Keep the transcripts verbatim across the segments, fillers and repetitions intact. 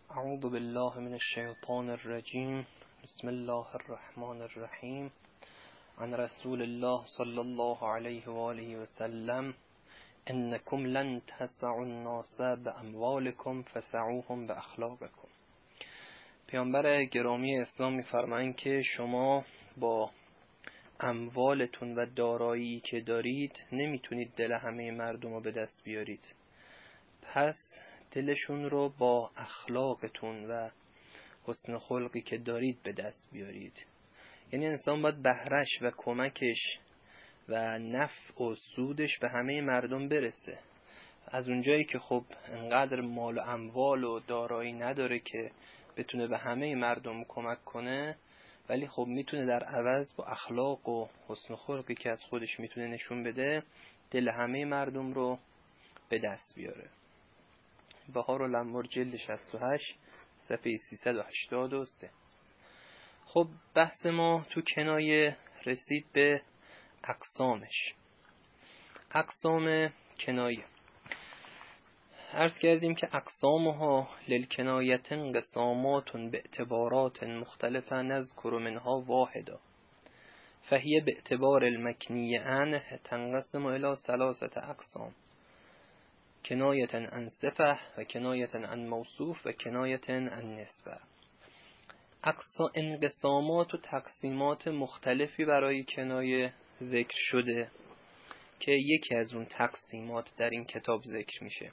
اعوذ بالله من الشیطان الرجیم. بسم الله الرحمن الرحیم. عن رسول الله صلی الله علیه و آله و سلم: انکم لن تسعوا الناس باموالکم فسعوهم باخلاقکم. پیامبر گرامی اسلام می‌فرمایند که شما با اموالتون و دارایی که دارید نمیتونید دل همه مردم رو به دست بیارید. پس دلشون رو با اخلاقتون و حسن خلقی که دارید به دست بیارید. یعنی انسان باید بهرش و کمکش و نفع و سودش به همه مردم برسه. از اونجایی که خب انقدر مال و اموال و دارایی نداره که بتونه به همه مردم کمک کنه، ولی خب میتونه در عوض با اخلاق و حسن خلقی که از خودش میتونه نشون بده دل همه مردم رو به دست بیاره. بهار الانوار جلد شصت و هشت صفحه سیصد و هشتاد و سه. خب بحث ما تو کنایه رسید به اقسامش. اقسام کنایه عرض کردیم که اقسامها للکنایت انقسامات به اعتبارات مختلفه نذکر منها واحدا فهی به اعتبار المکنیه عنه تنقسم الی ثلاثه اقسام: کنایت عن صفه و کنایت عن موصوف و کنایت عن نسبه. اقسام انقسامات و تقسیمات مختلفی برای کنایه ذکر شده که یکی از اون تقسیمات در این کتاب ذکر میشه.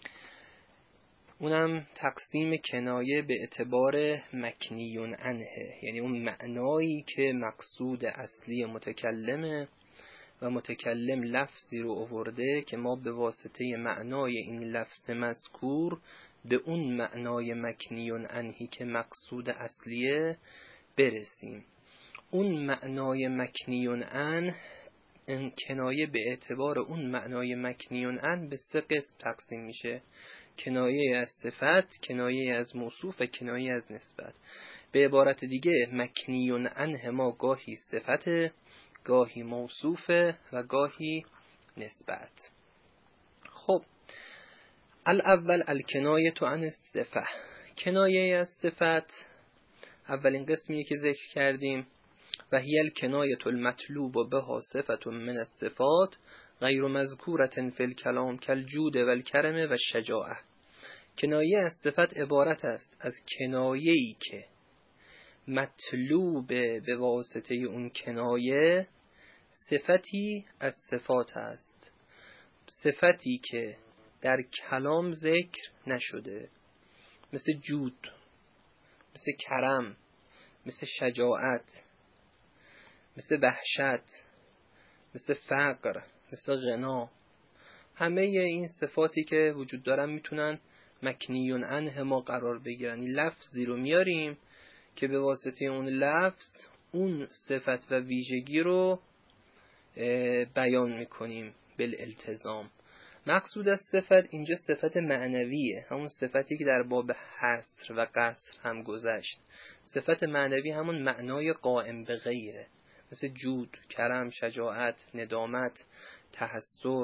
اونم تقسیم کنایه به اعتبار مکنیون عنه، یعنی اون معنایی که مقصود اصلی متکلمه و متکلم لفظی رو آورده که ما به واسطه معنای این لفظ مذکور به اون معنای مکنیون عنهی که مقصود اصلیه برسیم. اون معنای مکنیون عنه، این کنایه به اعتبار اون معنای مکنیون عنه به سه قسم تقسیم میشه: کنایه از صفت، کنایه از موصوف و کنایه از نسبت. به عبارت دیگه مکنیون عنه ما گاهی صفت، گاهی موصوفه و گاهی نسبت. خب الاول الکنایه تو عن الصفه. کنایه از صفت اولین قسمیه که ذکر کردیم: و هی الکنایه المطلوب بها صفه من الصفات غیر مذکورة فی الکلام کالجود و الکرم و الشجاعه. کنایه از صفت عبارت است از کنایه‌ای که مطلوب به واسطه اون کنایه صفتی از صفات است، صفتی که در کلام ذکر نشده، مثل جود، مثل کرم، مثل شجاعت، مثل وحشت، مثل فقر، مثل غنا. همه این صفاتی که وجود دارن میتونن مکنیون عنه ما قرار بگیرن. این لفظی رو میاریم که به واسطه اون لفظ اون صفت و ویژگی رو بیان میکنیم بالالتزام. مقصود از صفت اینجا صفت معنویه، همون صفتی که در باب حصر و قصر هم گذشت. صفت معنوی همون معنای قائم به غیره، مثل جود، کرم، شجاعت، ندامت، تحسر،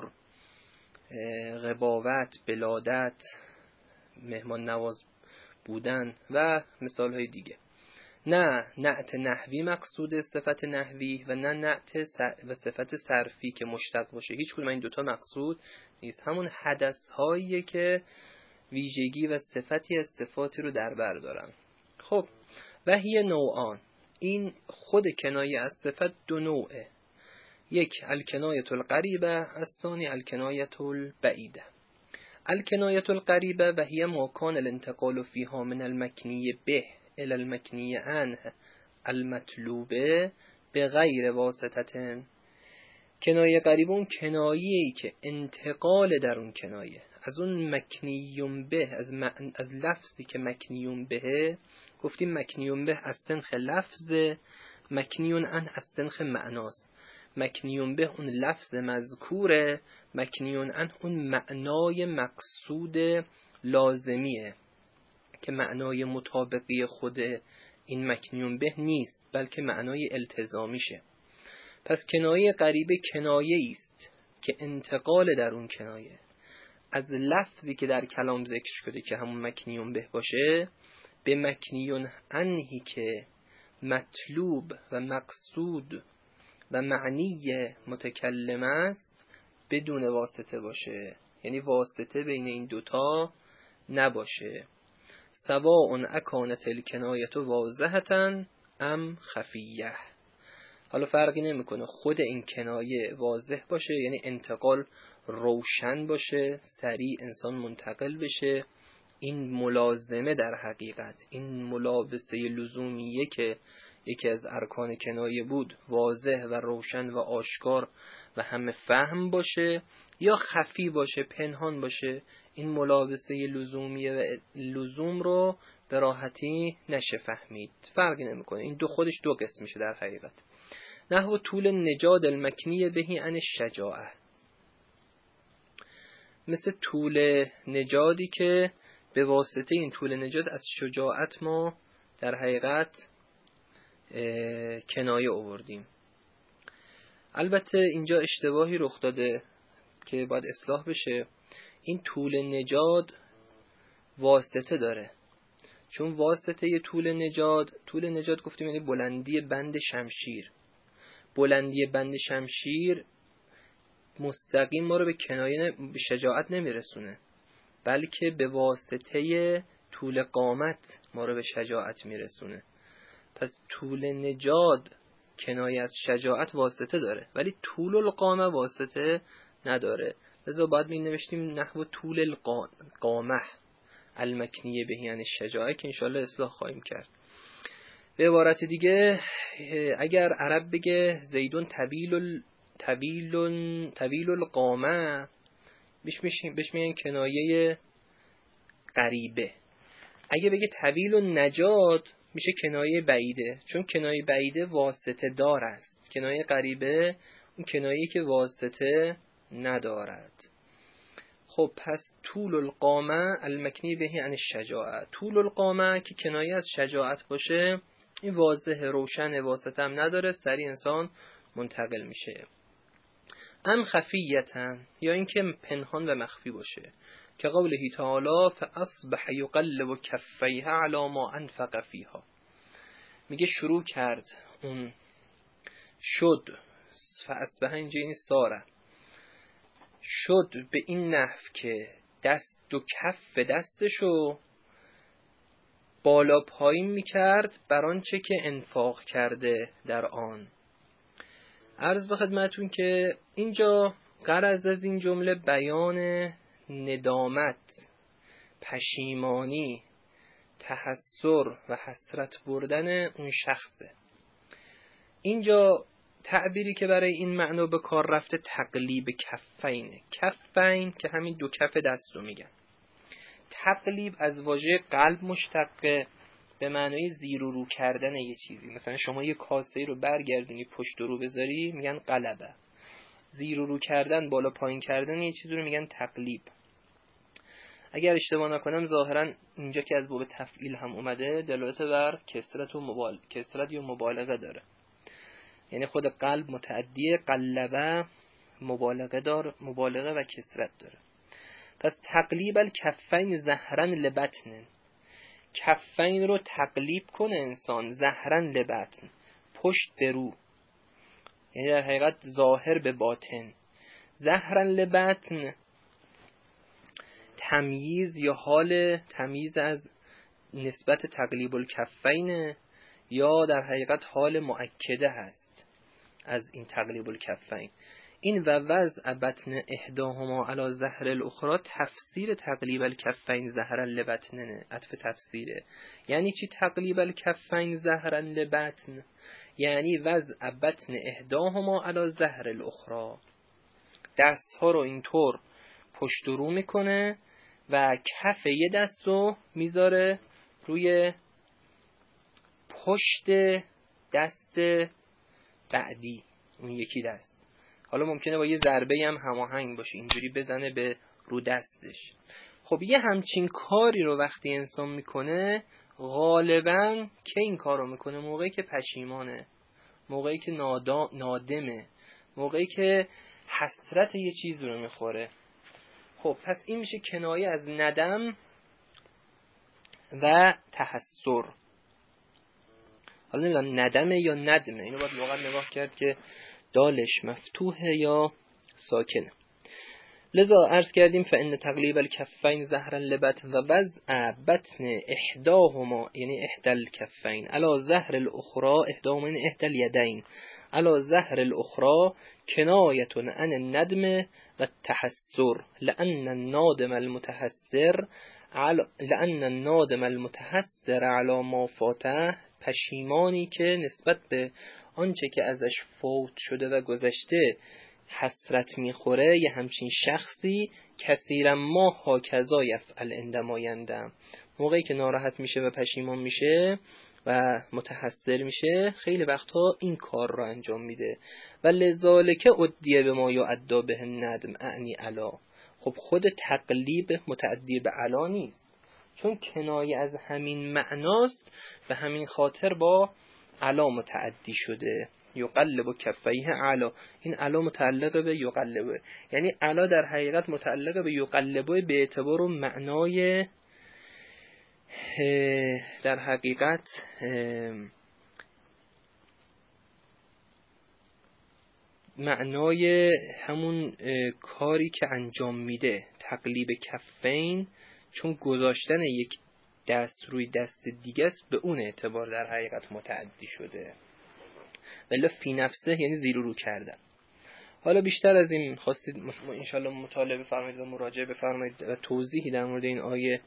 غباوت، بلادت، مهمان نواز بودن و مثال های دیگه. نه نعت نحوی مقصود صفت نحوی و نه نعت و صفت صرفی که مشتق باشه. هیچ کدوم این دوتا مقصود نیست. همون حدث هاییه که ویژگی و صفتی از صفاتی رو در بر دارن. خب و هی نوعان، این خود کنایه از صفت دو نوعه: یک الکنایه القریبه، الثانی الکنایه البعیده. الکنایه القریبه و هی ما کان الانتقال فیها من المکنی به الى المکنی عنه المطلوبه به غیر واسطه. کنایه قریب اون کنایه‌ای که انتقال در اون کنایه از اون مکنیون به، از, معنی از لفظی که مکنیون بهه، گفتیم مکنیون به از سنخ لفظ، مکنیون عنه از سنخ معناست. مکنیون به اون لفظ مذکوره، مکنیون عنه اون معنای مقصود لازمیه که معنای مطابقی خود این مکنیون به نیست، بلکه معنای التزامیشه. پس کنایه قریبه کنایه است که انتقال در اون کنایه از لفظی که در کلام ذکر شده که همون مکنیون به باشه به مکنیون عنهی که مطلوب و مقصود و معنی متکلم است بدون واسطه باشه، یعنی واسطه بین این دوتا نباشه. سواء اکانت الکنایت واضحة ام خفیه. حالا فرقی نمیکنه خود این کنایه واضح باشه، یعنی انتقال روشن باشه، سریع انسان منتقل بشه. این ملازمه در حقیقت، این ملابسه لزومیه که یکی از ارکان کنایه بود، واضح و روشن و آشکار و همه فهم باشه، یا خفی باشه، پنهان باشه. این ملابسه لزومیه و لزوم رو به راحتی نشه فهمید. فرقی نمیکنه، این دو خودش دو قسم میشه در حقیقت. نحو طول نجاد المکنی بهی عن الشجاعه، مثل طول نجادی که به واسطه این طول نجاد از شجاعت ما در حقیقت کنایه آوردیم. البته اینجا اشتباهی رخ داده که باید اصلاح بشه. این طول نجاد واسطه داره، چون واسطه ی طول نجاد، طول نجاد گفتیم یعنی بلندی بند شمشیر. بلندی بند شمشیر مستقیم ما رو به کنایه به شجاعت نمیرسونه، بلکه به واسطه طول قامت ما رو به شجاعت میرسونه. پس طول نجاد کنایه از شجاعت واسطه داره، ولی طول القامه واسطه نداره. لذا باید می نوشتیم نحو طول القامه المکنیه بهی یعنی شجاعه، که انشاءالله اصلاح خواهیم کرد. به عبارت دیگه اگر عرب بگه زیدون طویل طویل طویل القامه، بهش میگن کنایه قریبه. اگه بگه طویل النجاد میشه کنایه بعیده، چون کنایه بعیده واسطه دار است. کنایه قریبه اون کنایه‌ای که واسطه ندارد. خب پس طول القامه المکنی بهی عن الشجاعه، طول القامه که کنایه از شجاعت باشه این واضح روشن، واسطه هم نداره، سریع انسان منتقل میشه. ام خفیتن، یا اینکه پنهان و مخفی باشه، که قوله تعالی فاصبح یقلب کفیها علی ما انفق فیها. میگه شروع کرد اون شد، فاصبح اینجا این ساره شد به این نحو که دست و کف دستشو بالا پایین میکرد بر آنچه که انفاق کرده در آن. عرض به خدمتون که اینجا غرض از این جمله بیان ندامت، پشیمانی، تحسر و حسرت بردن اون شخصه. اینجا تعبیری که برای این معنا به کار رفته تقلیب کفینه. کفین که همین دو کف دست رو میگن. تقلیب از واژه قلب مشتقه، به معنای زیر و رو کردن یه چیزی. مثلا شما یه کاسه رو برگردونی پشت رو بذاری میگن قلبه. زیر و رو کردن، بالا پایین کردن یه چیزی رو میگن تقلیب. اگر اشتباه نکنم ظاهرا اینجا که از باب تفعیل هم اومده دلالت بر کسرت و مبالغه، کسرت یا مبالغه داره. یعنی خود قلب متعدی قلبه مبالغه داره، مبالغه و کسرت داره. پس تقلیب الکفین زهرن لبطن، کفین رو تقلیب کنه انسان زهرن لبطن، پشت به رو، یعنی در حقیقت ظاهر به باطن. زهرن لبطن تمییز یا حال تمییز از نسبت تقلیب الکفین، یا در حقیقت حال مؤکده هست از این تقلیب الکفین. این و وضع بطن احداهما علی ظهر الاخرى تفسیر تقلیب الکفین ظهرا لبطن، عطف تفسیره. یعنی چی تقلیب الکفین ظهرا لبطن؟ یعنی وضع بطن احداهما علی ظهر الاخرى، دست ها رو اینطور پشت رو میکنه و کف یه دست رو میذاره روی پشت دست بعدی اون یکی دست. حالا ممکنه با یه ضربه هم هماهنگ باشه، اینجوری بزنه به رو دستش. خب یه همچین کاری رو وقتی انسان میکنه غالباً که این کار رو میکنه موقعی که پشیمانه، موقعی که نادا... نادمه، موقعی که حسرت یه چیز رو میخوره. خب پس این میشه کنایه از ندم و تحسر. حالا نمیدونم ندمه یا ندمه، اینو باید واقعا نگاه کرد که دالش مفتوحه یا ساکنه. لذا عرض کردیم فإن تقلیب الکفین ظهرا لبطن و وضع بطن احداهما یعنی احدى الکفین علی ظهر الاخرى احداهما یعنی احدى الیدین علی ظهر الاخرى کنایة عن الندم و التحسر لأن النادم المتحسر على لأن النادم المتحسر على ما فاته، پشیمانی که نسبت به آنچه که ازش فوت شده و گذشته حسرت میخوره، یه همچین شخصی کثیرا ما ها کذا یفعل عندما یندم، موقعی که ناراحت میشه و پشیمان میشه و متحسر میشه خیلی وقتها این کار رو انجام میده. و لذالک ادیه به ما یعدا به الندم اعنی علا. خب خود تقلیب متعدی به علا نیست، چون کنایه از همین معناست و همین خاطر با علا متعدی شده. یقلب کفیه علا، این علا متعلق به یقلبه، یعنی علا در حقیقت متعلق به یقلبه به اعتبار و معنای در حقیقت معنای همون کاری که انجام میده. تقلیب کفین چون گذاشتن یک دست روی دست دیگه است، به اون اعتبار در حقیقت متعدی شده. ولی فی نفسه یعنی زیر و رو کردن. حالا بیشتر از این خواستید انشالله مطالعه بفرمایید و مراجعه بفرمایید و توضیحی در مورد این آیه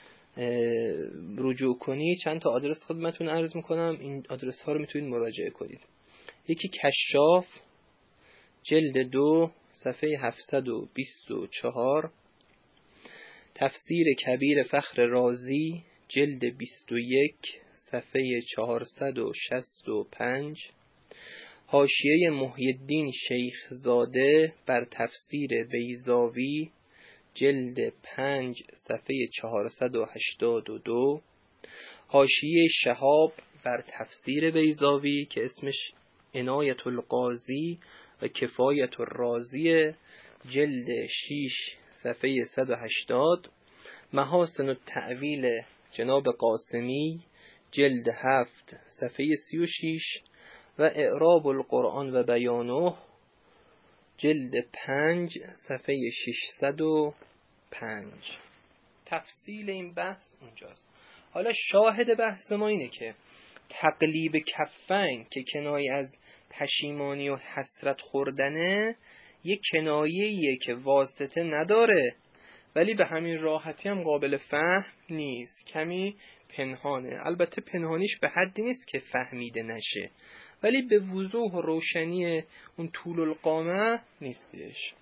رجوع کنید، چند تا آدرس خدمتتون عرض میکنم، این آدرس ها رو میتونید مراجعه کنید. یکی کشاف جلد دو صفحه هفتصد و بیست و چهار، تفسیر کبیر فخر رازی جلد بیست و یک صفحه چهارصد و شصت و پنج، حاشیه محی الدین شیخ زاده بر تفسیر بیضاوی جلد پنج صفحه چهارصد و هشتاد و دو، حاشیه شهاب بر تفسیر بیضاوی که اسمش عنایت القاضی و کفایت الرازی جلد شش صفحه صد و هشتاد، محاسن التأویل جناب قاسمی جلد هفت صفحه سی و شش و اعراب القرآن و بیانه جلد پنج صفحه ششصد و پنج. تفصیل این بحث اونجاست. حالا شاهد بحث ما اینه که تقلیب کفین که کنایه از پشیمانی و حسرت خوردنه، یک کنایه‌ایه که واسطه نداره ولی به همین راحتی هم قابل فهم نیست، کمی پنهانه. البته پنهانیش به حدی نیست که فهمیده نشه، ولی به وضوح و روشنی اون طول القامه نیستش.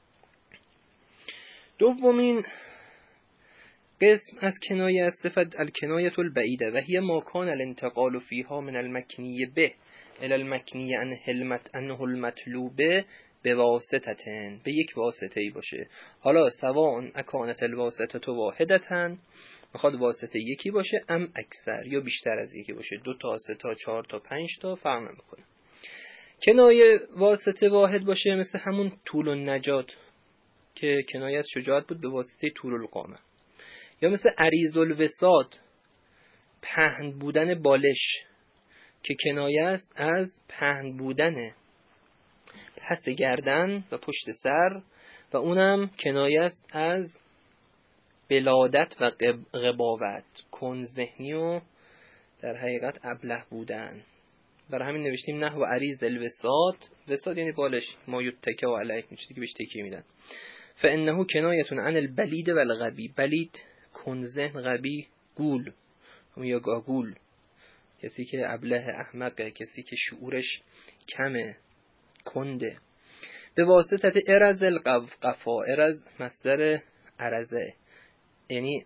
دومین قسم از کنایه از صفت الکنایة البعیده و هی ما کان الانتقال فیها من المکنی به الى المکنی انه المطلوبه به واسطتن، به یک واسطه ای باشه. حالا سواء اکانت الواسطه واحدتن، میخواد واسطه یکی باشه، ام اکثر یا بیشتر از یکی باشه، دو تا سه تا چهار تا پنج تا فرق نمیکنه. کنایه واسطه واحد باشه مثل همون طول النجات که کنایه از شجاعت بود به واسطه طول القامه، یا مثل عریض الوساد پهن بودن بالش که کنایه است از پهن بودن پس گردن و پشت سر و اونم کنایه است از بلادت و غباوت، کن ذهنی و در حقیقت ابله بودن. برای همین نوشتیم نحو عریض الوساد، وساد یعنی بالش، ما یتکه و علیه میشه دیگه بهش تکیه میدن. فانه کنایتون عن البلید و الغبی، بلید کن ذهن، غبی گول یا گاگول، کسی که ابله احمقه، کسی که شعورش کمه کنده. به واسطه ارز القفا، ارز مصدر ارزه یعنی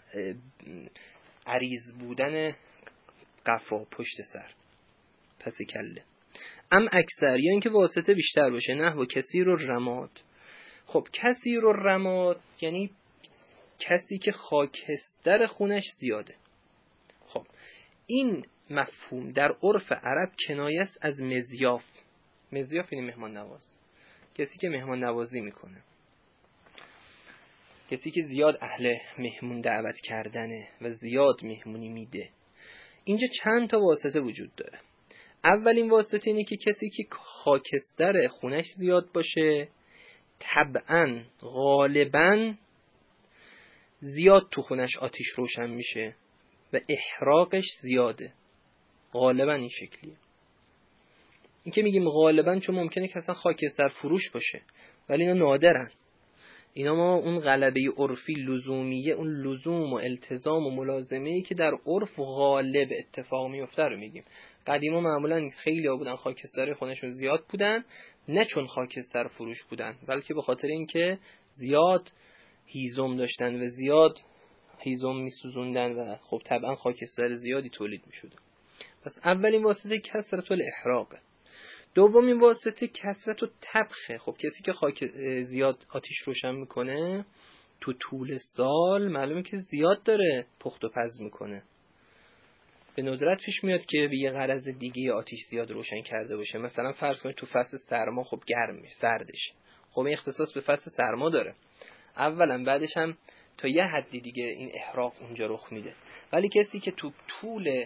عریض بودن قفا، پشت سر، پس کله. ام اکثر یا اینکه واسطه بیشتر باشه، نحو کثیر الرماد. خب کثیر الرماد یعنی کسی که خاکستر خونش زیاده. خب این مفهوم در عرف عرب کنایه است از مضیاف. مضیاف یعنی مهمان نواز، کسی که مهمان نوازی میکنه. کسی که زیاد اهل مهمون دعوت کردنه و زیاد مهمونی میده. اینجا چند تا واسطه وجود داره. اولین واسطه اینه که کسی که خاکستر خونش زیاد باشه، طبعاً غالباً زیاد تو خونش آتیش روشن میشه و احراقش زیاده. غالباً این شکلیه. این که میگیم غالباً چون ممکنه که اصلا خاکستر فروش باشه، ولی اینا نادرن. اینا ما اون غلبه عرفی لزومیه، اون لزوم و التزام و ملازمه‌ای که در عرف غالب اتفاق میفته رو میگیم. قدیما معمولا خیلی ها بودن خاکستر خونشون زیاد بودن، نه چون خاکستر فروش بودن، بلکه به خاطر اینکه زیاد هیزم داشتن و زیاد هیزم میسوزوندن و خب طبعا خاکستر زیادی تولید میشد. پس اولین واسطه کثرت الاحراق. دومین واسطه کثرت الطبخ. خب کسی که خاک زیاد آتیش روشن میکنه تو طول سال معلومه که زیاد داره پخت و پز میکنه. به ندرت پیش میاد که به یه غرض دیگه آتیش زیاد روشن کرده باشه. مثلا فرض کنید تو فصل سرما خب گرم میشه، سردش. خب این اختصاص به فصل سرما داره. اولا بعدش هم تا یه حدی دیگه این احراق اونجا رخ میده. ولی کسی که تو طول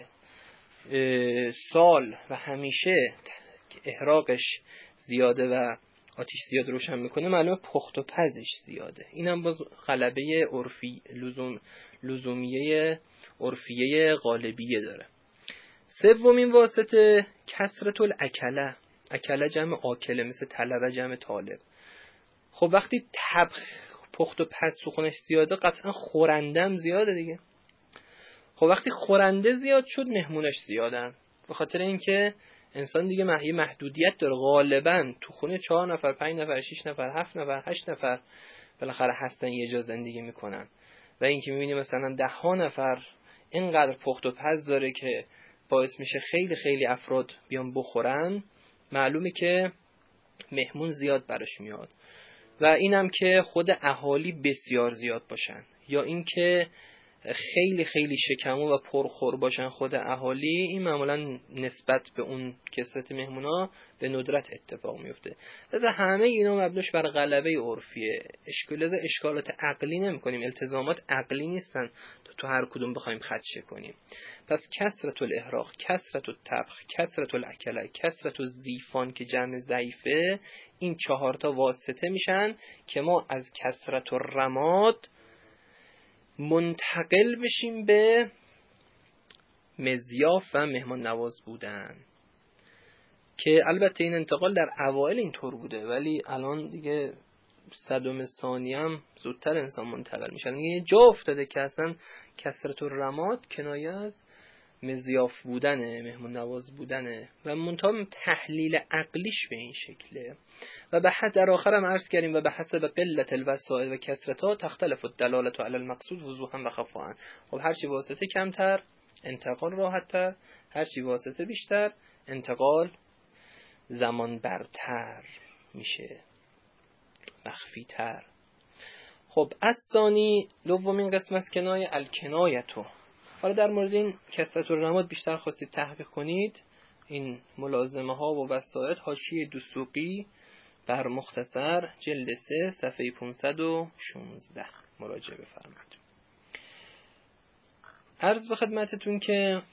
سال و همیشه احراقش زیاده و آتیش زیاد روشن میکنه، معلومه پخت و پزش زیاده. اینم باز غلبه عرفی لزوم لزومیه عرفیه غالبیه داره. سومین واسطه کثرت الاکله. اکله جمع آکله، مثل طلبه جمع طالب. خب وقتی طبخ پخت و پز تو خونش زیاده، قطعا خورندم زیاده دیگه. خب وقتی خورنده زیاد شد، مهمونش زیادن. به خاطر اینکه انسان دیگه یه محدودیت داره. غالبا تو خونه چهار نفر، پنج نفر، شش نفر، هفت نفر، هشت نفر بالاخره هستن یه جا زندگی میکنن. و این که میبینی مثلا ده ها نفر اینقدر پخت و پز داره که باعث میشه خیلی خیلی افراد بیان بخورن، معلومه که مهمون زیاد براش میاد. و اینم که خود اهالی بسیار زیاد باشن، یا این که خیلی خیلی شکمو و پرخور باشن خود اهالی، این معمولا نسبت به اون کثرت مهمونا به ندرت اتفاق میفته. لذا همه اینا مبناش بر غلبه عرفیه. اشکال اشکالات عقلی نمی‌کنیم، التزامات عقلی نیستن تو تو هر کدوم بخوایم خدشه کنیم. پس کثرت الاحراق، کثرت الطبخ، کثرت الاکله، کثرت الضیفان که جمع ضیفه، این چهار تا واسطه میشن که ما از کثرت الرماد منتقل بشیم به مضیاف و مهمان نواز بودن. که البته این انتقال در اوائل اینطور بوده، ولی الان دیگه صدم ثانیه هم زودتر انسان منتقل میشن. یه جا افتاده که اصلا کثرت الرماد کنایه از مضیاف بودنه، مهمان نواز بودنه و منتها تحلیل عقلیش به این شکله. و به حد در آخر هم عرض کردیم و به حسب قلت الوسائل و کثرتها تختلف الدلالة علی المقصود وضوحا و خفاء. خب هر چی واسطه کمتر انتقال راحت‌تر، هر چی واسطه بیشتر انتقال زمان برتر میشه، مخفی‌تر. خب از ثانی دومین قسم از کنایه الکنایتو. حالا در مورد این کثرت الرماد بیشتر خواستید تحقیق کنید، این ملازمه ها و وسائط حاشیه دسوقی بر مختصر جلد سه صفحه پانصد و شانزده مراجعه بفرمایید. عرض به خدمتتون که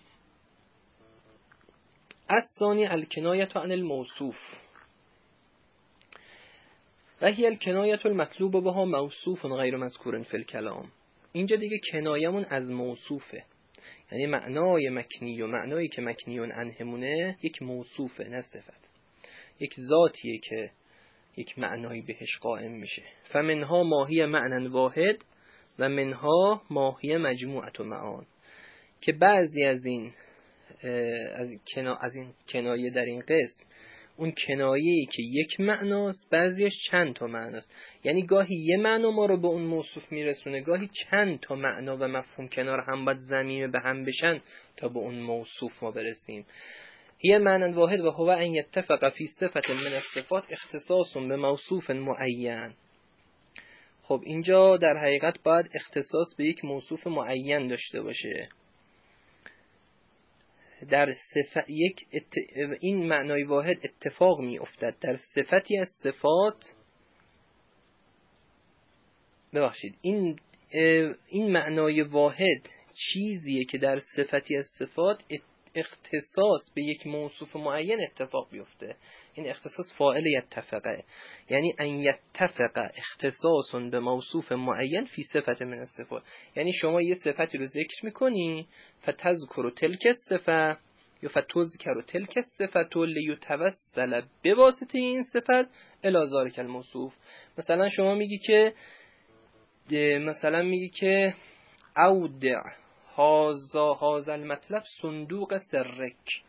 از ثانی الکنایت عن الموصوف و هی الکنایت المطلوب بها موصوف غیر مذکور فی الکلام. اینجا دیگه کنایمون از موصوفه، یعنی معنای مکنی و معنایی که مکنیون عنهمونه یک موصوفه، نه صفت، یک ذاتیه که یک معنایی بهش قائم میشه. فمنها ماهی معنی واحد و منها ماهی مجموعت و معان. که بعضی از این از, کنا... از این کنایه در این قسم اون کنایه‌ای که یک معناست، بعضیش چند تا معناست. یعنی گاهی یه معنا ما رو به اون موصوف میرسونه، گاهی چند تا معنا و مفهوم کنار هم باید ضمیمه به هم بشن تا به اون موصوف ما برسیم. هی معنی واحد و هو ان یتفق فی صفت من الصفات اختصاص به موصوف معین. خب اینجا در حقیقت باید اختصاص به یک موصوف معین داشته باشه. در صفت یک ات... این معنای واحد اتفاق می افتد در صفتی از صفات ببخشید این این معنای واحد چیزیه که در صفتی از صفات اختصاص به یک موصوف معین اتفاق بیفته. این اختصاص فاعل یتفقه، یعنی ان یتفق اختصاص به موصوف معین فی صفت من الصفات. یعنی شما یه صفتی رو ذکر میکنی، فتذکر تلک الصفه یا فتذکر تلک الصفه لیتوسل به واسطه این صفت الی ذلک الموصوف. مثلا شما میگی که مثلا میگی که اودع هازا هازا المطلب صندوق سرک،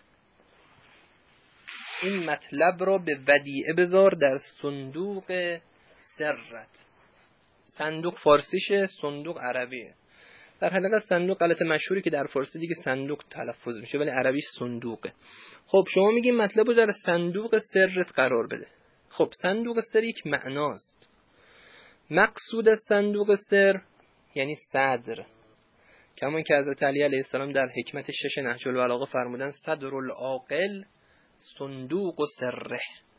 این مطلب را به ودیعه بذار در صندوق سرت. صندوق فارسیشه، صندوق عربیه. در حقیقت صندوق غلط مشهوری که در فارسی دیگه صندوق تلفظ میشه ولی عربیش صندوقه. خب شما میگی مطلب رو در صندوق سرت قرار بده. خب صندوق سر یک معناست. مقصود از صندوق سر یعنی صدر، کما که حضرت علی علیه السلام در حکمت شش نهج البلاغه فرمودن صدر العاقل صندوق و سره.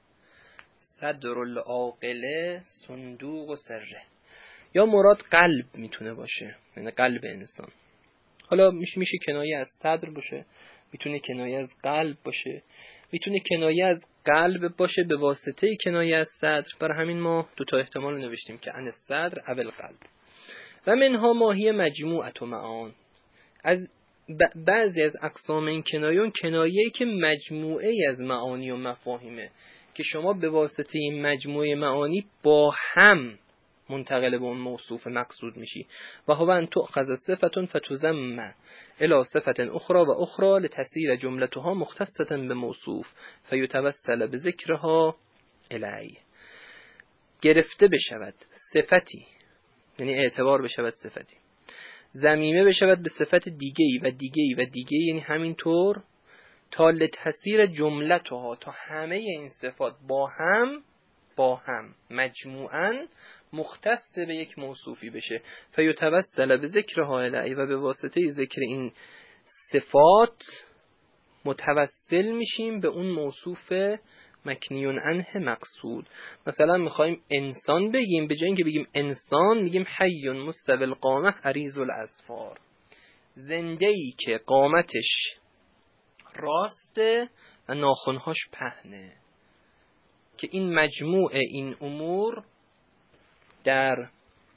صدر العاقل صندوق و سره، یا مراد قلب میتونه باشه، یعنی قلب انسان. حالا میشه میشه کنایه از صدر باشه، میتونه کنایه از قلب باشه، میتونه کنایه از قلب باشه به واسطه کنایه از صدر. برای همین ما دو تا احتمال نوشتیم که ان الصدر او القلب. و منها ماهی مجموعت و معان. از بعضی از اقسام این کنایون کنایه‌ای که مجموعه از معانی و مفاهیمه که شما به واسطه این مجموعه معانی با هم منتقل به اون موصوف مقصود میشی. و هو ان تؤخذ صفة فتزم الى صفة اخرى و اخرى لتصير جملتها مختصة به موصوف فیتوسل بذکرها الی. گرفته بشود صفتی، یعنی اعتبار بشود صفتی، ضمیمه بشود به صفت دیگه‌ای و دیگه‌ای و دیگه‌ای، یعنی همینطور تا لتصیر جملتها، تا همه این صفات با هم با هم مجموعاً مختص به یک موصوفی بشه. فیتوسل به ذکرها الی، و به واسطه ذکر این صفات متوسل میشیم به اون موصوف مکنیون عنه مقصود. مثلا میخوایم انسان بگیم، به جای اینکه بگیم انسان میگیم حی مستوی القامه عریض الاظفار، زنده‌ای که قامتش راسته و ناخن‌هاش پهنه. که این مجموع این امور در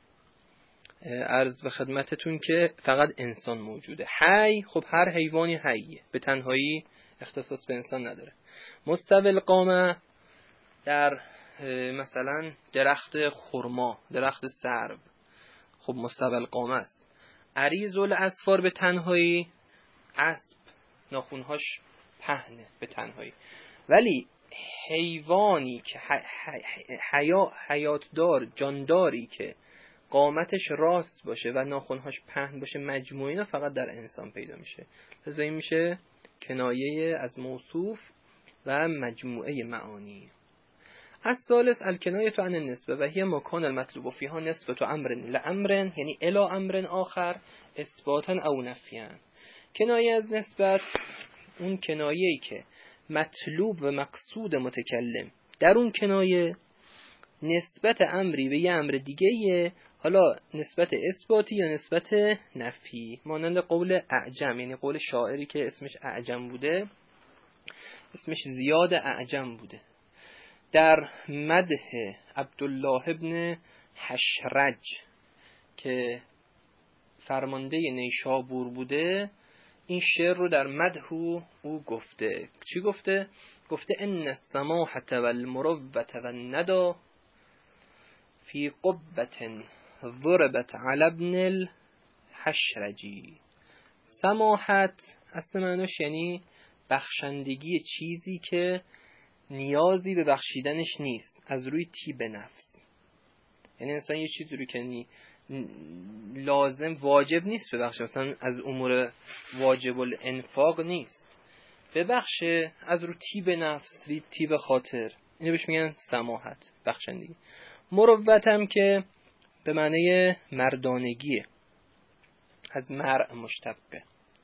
عرض به خدمتتون که فقط انسان موجوده. حی، خب هر حیوانی حیه، به تنهایی اختصاص به انسان نداره. مستوی القامه در مثلا درخت خرما، درخت سرو، خب مستوی القامه است. عریض الاظفار به تنهایی، اسب ناخونهاش پهنه به تنهایی. ولی حیوانی که حیا حیاتدار، جانداری که قامتش راست باشه و ناخونهاش پهن باشه، مجموعی اینا فقط در انسان پیدا میشه. لذا این میشه کنایه از موصوف و مجموعه معانی. از ثالث الکنایه عن النسبه و هی مکان المطلوب فیها نسبت امر لامر، یعنی الی امر آخر اثباتا او نفیا. کنایه از نسبت اون کنایه‌ای که مطلوب و مقصود متکلم در اون کنایه نسبت امری به یه امر دیگه‌ایه، حالا نسبت اثباتی یا نسبت نفی. مانند قول اعجم، یعنی قول شاعری که اسمش اعجم بوده، اسمش زیاد اعجم بوده، در مدح عبدالله ابن حشرج که فرمانده نیشابور بوده، این شعر رو در مدح او گفته. چی گفته؟ گفته ان السماحة والمروة والندى فی قبة ضربت على ابن الحشرجی. سماحت اصل معنیش یعنی بخشندگی چیزی که نیازی به بخشیدنش نیست، از روی طیب نفس. یعنی انسان یه چیزی رو که لازم واجب نیست ببخشه، مثلا از امور واجب الانفاق نیست، ببخشه از رو طیب نفس، طیب خاطر، اینو بهش میگن سماحت، بخشندگی. مروت هم که به معنی مردانگیه، از مرء مشتقه.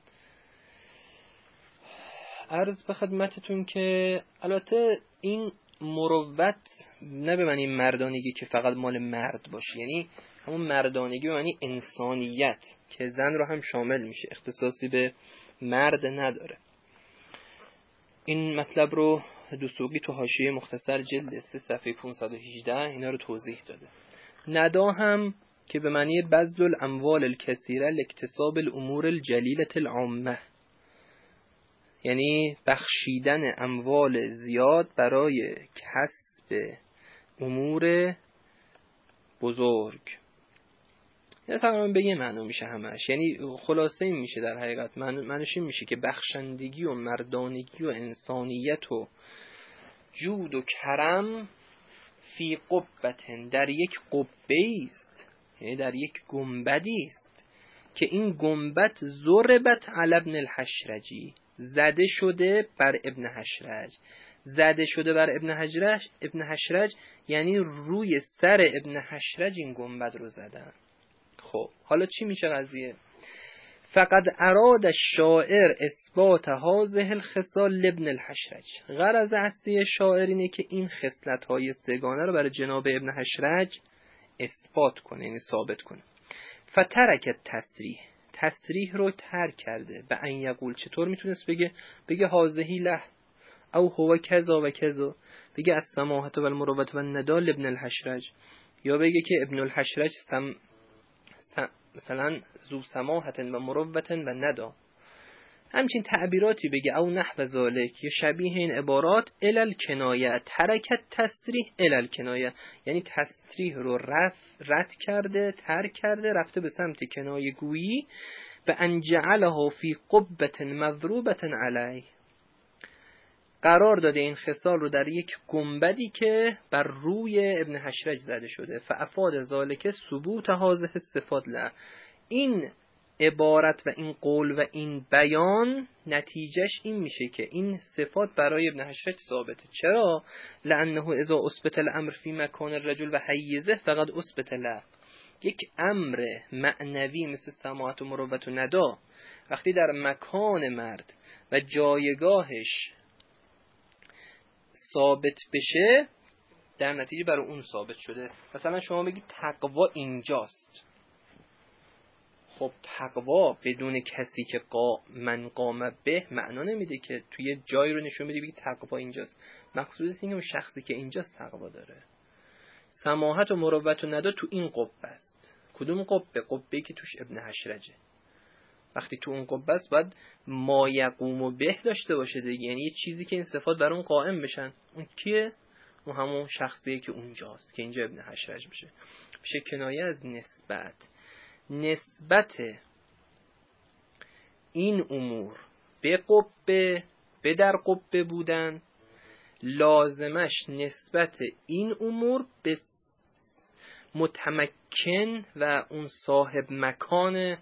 عرض به خدمتتون که البته این مروت نه به معنی مردانگی که فقط مال مرد باشه، یعنی همون مردانگی یعنی انسانیت که زن رو هم شامل میشه، اختصاصی به مرد نداره. این مطلب رو دسوقی تو حاشیه مختصر جلد سه صفحه پانصد و هجده اینا رو توضیح داده. ندا هم که به معنی بذل الاموال الکثیره لاکتساب الامور الجلیله العامه، یعنی بخشیدن اموال زیاد برای کسب امور بزرگ. یا تقریبا به یه معنی میشه همش، یعنی خلاصه این میشه در حقیقت معنیش این میشه که بخشندگی و مردانگی و انسانیت و جود و کرم فی قبتن در یک قبه است، یعنی در یک گنبدی است که این گنبد ضربت علی ابن الحشرجی، زده شده بر ابن حشرج. زده شده بر ابن حشرج، ابن حشرج یعنی روی سر ابن حشرج این گنبد رو زدن. خب حالا چی میشه قضیه؟ فقط اراد الشاعر اثبات هذه الخصال لابن الحشرج. غرض اصلی شاعر اینه که این خصلت‌های سگانه رو برای جناب ابن حشرج اثبات کنه، یعنی ثابت کنه. فترک التصریح، تصریح رو ترک کرده. به ان یقول، چطور میتونست بگه بگه هذه له او هو کذا و کذا، بگه از سماحت و المروت و الندى لابن الحشرج، یا بگه که ابن الحشرج سم مثلا ذو سماحت و مروت و ندى، همچین تعبیراتی بگه. او نحو ذالک، یا شبیه این عبارات. الی الکنایه، ترکت تصریح الی الکنایه، یعنی تصریح رو رف رد کرده، ترک کرده، رفته به سمت کنایه گویی. به ان جعله فی قبه مضروبه علیه، قرار داده این خصال رو در یک گنبدی که بر روی ابن حشرج زده شده. فافاد ذالک ثبوت هذه الصفات له، این عبارت و این قول و این بیان نتیجهش این میشه که این صفات برای ابن حشرج ثابته. چرا؟ لانه اذا اثبت الامر فی مکان الرجل و حیزه فقد اثبت له. یک امر معنوی مثل سماحت و مروت و ندا وقتی در مکان مرد و جایگاهش ثابت بشه، در نتیجه برای اون ثابت شده. مثلا شما بگید تقوا اینجاست، خب تقوا بدون کسی که قا من قام به معنا نمیده که توی جایی رو نشون بدی بگی تقوا اینجاست. مقصودش اینه اون شخصی که اینجاست تقوا داره. سماحت و مروت و ندا تو این قبه است. کدوم قبه؟ قبه‌ای که توش ابن حشرجه. وقتی تو اون قبه است باید ما یقوم و به داشته باشه دیگه، یعنی یه چیزی که این صفات بر اون قائم بشن. اون کیه؟ اون همون شخصیه که اونجاست، که اینجا ابن حشرج میشه. میشه کنایه از نسبت. نسبت این امور به قبه، به در قبه بودن، لازمش نسبت این امور به متمکن و اون صاحب مکان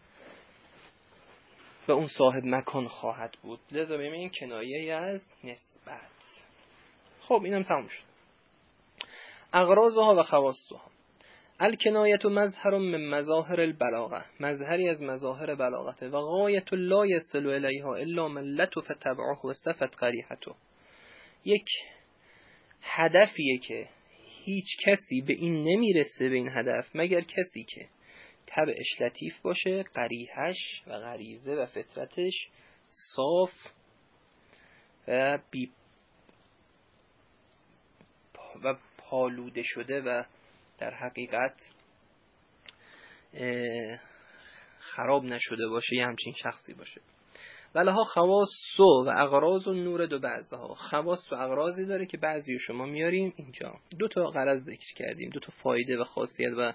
و اون صاحب مکان خواهد بود. لذا ببینیم این کنایه از نسبت. خب اینم تموم شد. اغراضها و خواصها. الکنایه مظهر من مظاهر البلاغه، مظهری از مظاهر بلاغته. و غایت لا یصل الیها الا من لطف تبعه و صفت قریحته. یک هدفیه که هیچ کسی به این نمیرسه، به این هدف، مگر کسی که طبعش لطیف باشه، قریحش و غریزه و فطرتش صاف و بی و پالوده شده و در حقیقت خراب نشده باشه، یه همچین شخصی باشه. ولها خواص و اغراض و نور دو بعضها. خواص و اغراضی داره که بعضی شما میاریم اینجا. دو تا غرض ذکر کردیم، دو تا فایده و خاصیت و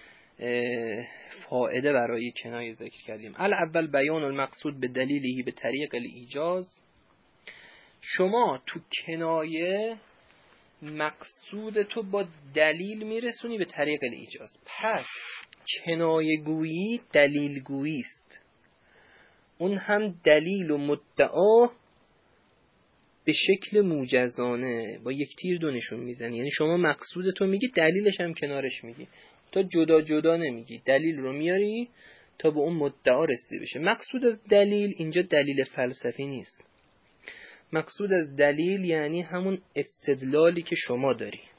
فایده برای کنایه ذکر کردیم. الاول بیان المقصود به دلیلی به طریق الایجاز. شما تو کنایه مقصود تو با دلیل میرسونی به طریق الایجاز. پس کنایه گویی دلیل گویی است. اون هم دلیل و مدعا به شکل موجزانه با یک تیر دو نشون میزنی. یعنی شما مقصود تو میگی، دلیلش هم کنارش میگی. تا جدا جدا نمیگی، دلیل رو میاری تا به اون مدعا رسیده بشه. مقصود از دلیل اینجا دلیل فلسفی نیست. مقصود از دلیل یعنی همون استدلالی که شما داری.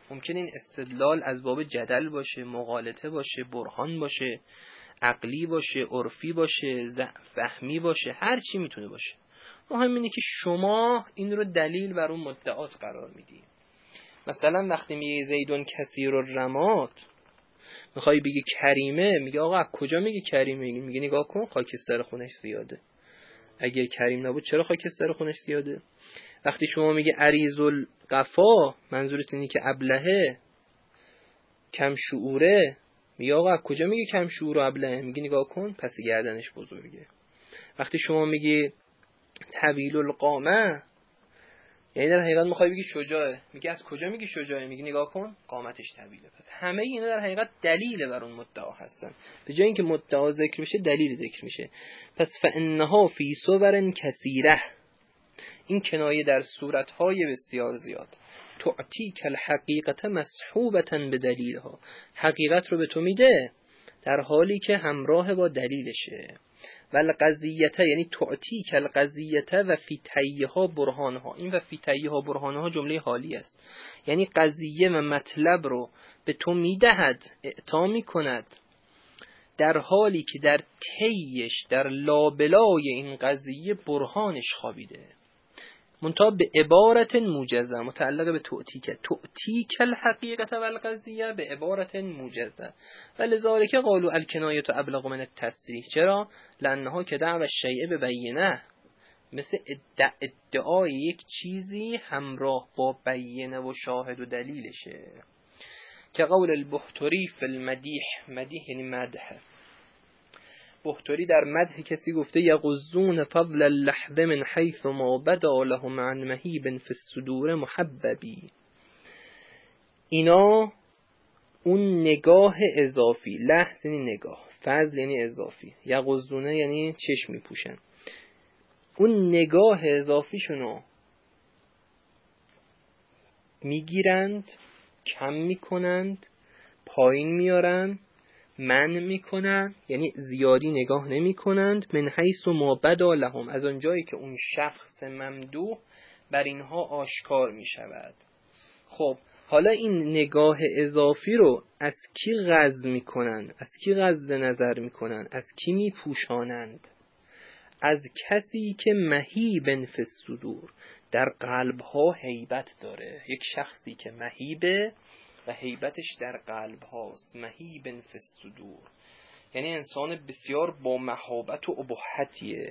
ممکنه این استدلال از باب جدل باشه، مغالطه باشه، برهان باشه، عقلی باشه، عرفی باشه، فهمی باشه، هر چی میتونه باشه. مهم اینه که شما این رو دلیل بر اون مدعات قرار میدی. مثلا وقتی میگه زیدون کثیر الرماد، میخوای بگی کریمه، میگه آقا از کجا میگه کریمه؟ میگه نگاه کن خاکستر خونش زیاده. اگه کریم نبود چرا خاکستر خونش زیاده؟ وقتی شما میگه عریض القفا، منظورت اینه که ابلهه، کم شعوره، میگه آقا از کجا میگه کم شعور و ابلهه؟ میگه نگاه کن پس گردنش بزرگه. وقتی شما میگی طویل القامه، یعنی در حقیقت میخوای بگی شجاعه، میگه از کجا میگی شجاعه؟ میگه نگاه کن قامتش طویله. پس همه اینا در حقیقت دلیل بر اون مدعا هستن، به جای اینکه مدعا ذکر بشه دلیل ذکر میشه. پس فانها فی صور کثیره، این کنایه در صورتهای بسیار زیاد، تعطیک الحقیقت مسحوبتا به دلیلها، حقیقت رو به تو میده در حالی که همراه با دلیلشه. ول قضیته یعنی تعطیک القضیته و فی تیها برهانها، این و فی تیها برهانها جمله حالی است، یعنی قضیه و مطلب رو به تو میدهد، اعطا میکند در حالی که در تیش، در لابلای این قضیه برهانش خوابیده، منتها به عبارت موجزه، متعلق به تعطیک، تعطیک الحقیقت والقضیه به عبارت موجزه. ولذالک قالوا الکنایه ابلغ من التصریح. چرا؟ لانها که دعوی الشیء به بینه، مثل ادعا ادعای یک چیزی همراه با بینه و شاهد و دلیلشه. که قول البحتری فی المدیح، مدیح یعنی مدح، بحتری در مدح کسی گفته یغضون فضل اللحظه من حیث ما بدا لهم عن مهیب فی الصدور محببی. اینا اون نگاه اضافی، لحظ یعنی نگاه، فضل یعنی اضافی، یغضونه یعنی چشم میپوشن، اون نگاه اضافیشونو میگیرند، کم میکنند، پایین میارن، من میکنن، یعنی زیادی نگاه نمی کنند. من حیث ما بدا لهم، از اونجایی که اون شخص ممدوح بر اینها آشکار می شود. خب حالا این نگاه اضافی رو از کی غض می کنن؟ از کی غض نظر می کنن؟ از کی می پوشانند؟ از کسی که مهیبن فی الصدور، در قلب ها هیبت داره. یک شخصی که مهیبه و هیبتش در قلب هاست، مهیبن فی الصدور، یعنی انسان بسیار با مهابت و ابهتیه،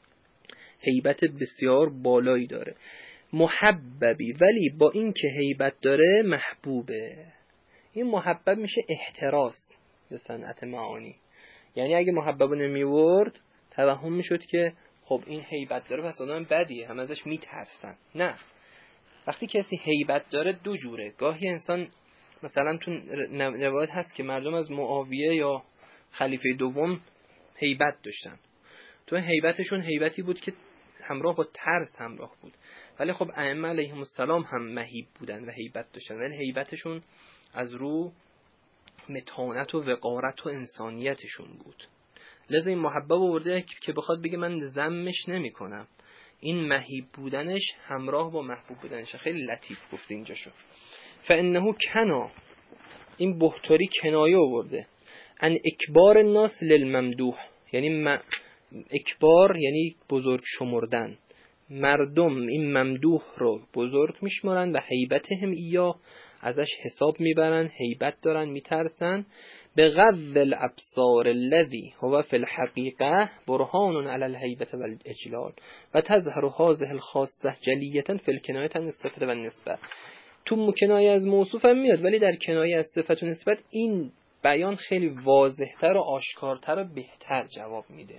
هیبت بسیار بالایی داره. محببی، ولی با این که هیبت داره محبوبه. این محبب میشه احتراس به صنعت معانی، یعنی اگه محبب نمیورد توهم میشد که خب این هیبت داره پس آدم بدیه، همه ازش میترسن. نه، وقتی کسی هیبت داره دو جوره. گاهی انسان مثلا تو روایت هست که مردم از معاویه یا خلیفه دوم هیبت داشتن، تو هیبتشون هیبتی بود که همراه با ترس همراه بود، ولی خب ائمه علیهم السلام هم مهیب بودن و هیبت داشتن، ولی هیبتشون از رو متانت و وقارت و انسانیتشون بود. لذا این محبب آورده که بخواد بگه من ذمش نمی کنم، این مهیب بودنش همراه با محبوب بودنش. خیلی لطیف گفته اینجا شد. فانه کنا، این بحتری کنایه آورده، ان اکبار الناس للممدوح، یعنی م... اکبار یعنی بزرگ شمردن، مردم این ممدوح رو بزرگ میشمارن و هیبتهم ایا، ازش حساب میبرن، هیبت دارن، میترسن. به غض الابصار الذي هو فی الحقیقه برهان علی الهیبه والاجلال و تظهر هذه الخاصه جلیه فی الکنایه عن الصفه والنسبه. تو کنایه از موصوف هم میاد، ولی در کنایه از صفت و نسبت این بیان خیلی واضحتر و آشکارتر و بهتر جواب میده.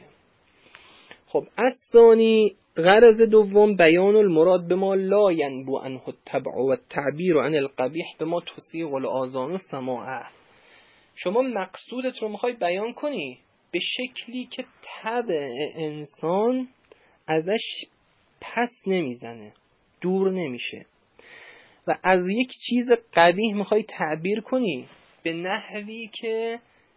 خب الثانی، غرض دوم بیان المراد بما لا ینبو عنه الطبع و التعبیر عن القبیح بما تسیغ الاذان سماعه. شما مقصودت رو میخوای بیان کنی به شکلی که طبع انسان ازش پس نمیزنه، دور نمیشه، و از یک چیز قبیح میخوای تعبیر کنی به نحوی که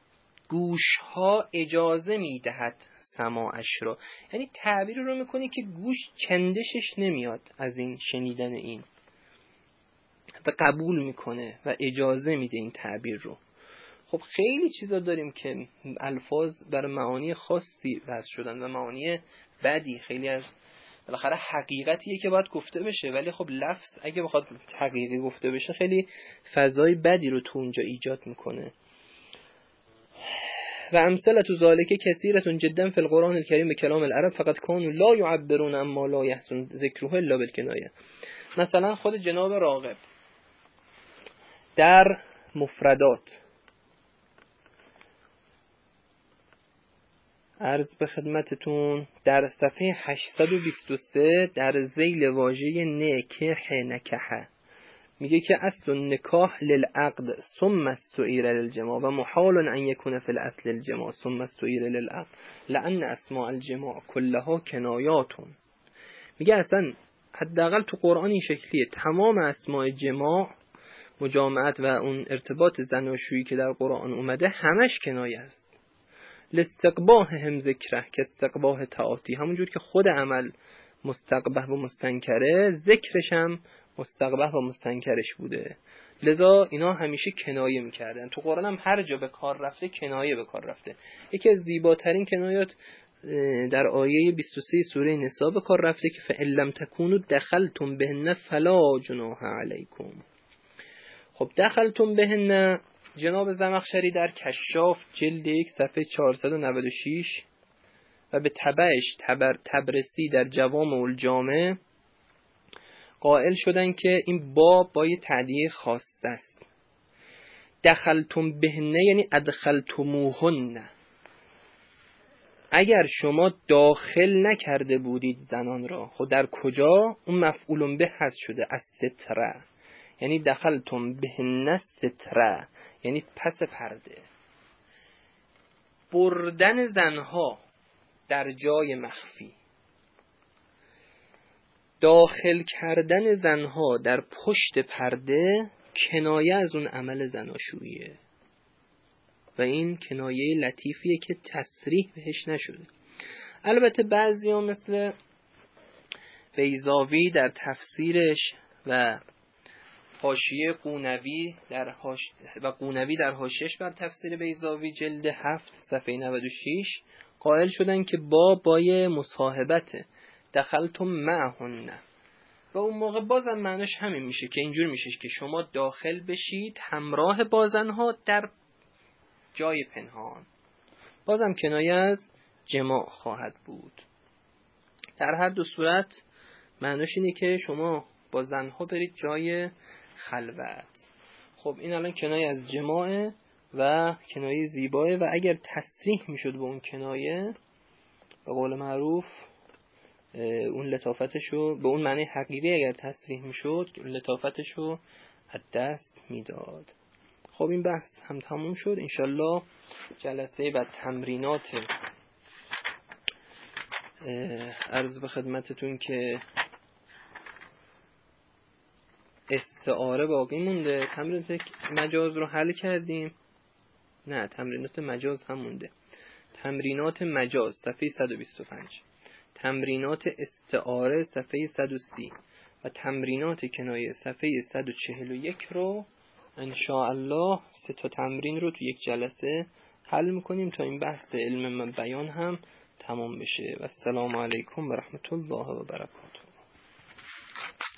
گوشها اجازه میدهد سماعش رو، یعنی تعبیر رو میکنی که گوش چندشش نمیاد از این شنیدن این. و قبول میکنه و اجازه میده این تعبیر رو. خب خیلی چیزا داریم که الفاظ برای معانی خاصی وضع شدن و معانی بدی، خیلی از بالاخره حقیقتیه که باید گفته بشه، ولی خب لفظ اگه بخواد حقیقی گفته بشه خیلی فضای بدی رو تو اونجا ایجاد میکنه. و امثله ذالک کثیرة جدا فی القرآن الکریم به کلام العرب فقط کانوا لا یعبرون اما لا یحسن ذکره الا بالکنایه. مثلا خود جناب راغب در مفردات عرض به خدمتتون در صفحه هشتصد و بیست و سه در ذیل واژه نکح نکحه میگه که اصل النکاح للعقد ثم استعیر للجماع و محال ان یکون فی الاصل الجماع ثم استعیر للعقد لان اسماء الجماع كلها کنایاتون. میگه اصلا حداقل تو قرآن این شکلیه، تمام اسماء جماع، مجامعت و اون ارتباط زناشویی که در قرآن اومده همش کنایه است. لاستقباح هم ذکره که استقباح تعاطی، همونجور که خود عمل مستقبح و مستنکره ذکرش هم مستقبح و مستنکرش بوده، لذا اینا همیشه کنایه میکردن. تو قرآن هم هر جا به کار رفته کنایه به کار رفته. یکی از زیباترین کنایات در آیه بیست و سه سوره نساء به کار رفته که فَإِن لَمْ تَكُونُوا دَخَلْتُمْ بِهِنَّ فَلَا جُنَاحَ عَلَيْكُمْ. خب دخلتم بهن، جناب زمخشری در کشاف جلد یک صفحه چهارصد و نود و شش و به تبعش تبر تبرسی در جوامع الجامع قائل شدن که این باب با یه تعدیه خاص است. دخلتم بهن یعنی ادخلتموهن، اگر شما داخل نکرده بودید زنان را. خود در کجا؟ اون مفعول به حذف شده از ستره، یعنی دخلتم بهن ستره یعنی پس پرده. بردن زنها در جای مخفی، داخل کردن زنها در پشت پرده کنایه از اون عمل زناشوییه و این کنایه لطیفیه که تصریح بهش نشده. البته بعضی ها مثل بیضاوی در تفسیرش و حاشیه قونوی در حاش... و قونوی در حاشیه‌اش بر تفسیر بیضاوی جلد هفت صفحه نود و شش قائل شدن که با بای مصاحبت دخلتم معهن و اون موقع بازم معنیش همین میشه که اینجور میشه که شما داخل بشید همراه بازنها در جای پنهان، بازم کنایه از جماع خواهد بود. در هر دو صورت معنیش اینه که شما با زنها برید جای خلوت. خب این الان کنایه از جماع و کنایه زیباه و اگر تصریح میشد به اون کنایه به قول معروف اون لطافتشو به اون معنی حقیقی اگر تصریح میشد لطافتشو از دست میداد. خب این بحث هم تموم شد. انشالله جلسه بعد تمرینات عرض به خدمتتون که استعاره باقی مونده. تمرینات مجاز رو حل کردیم، نه تمرینات مجاز هم مونده. تمرینات مجاز صفحه صد و بیست و پنج، تمرینات استعاره صفحه صد و سی و تمرینات کنایه صفحه صد و چهل و یک رو ان شاء الله سه تا تمرین رو تو یک جلسه حل میکنیم تا این بحث علم بیان هم تمام بشه. و السلام علیکم و رحمت الله و برکاته.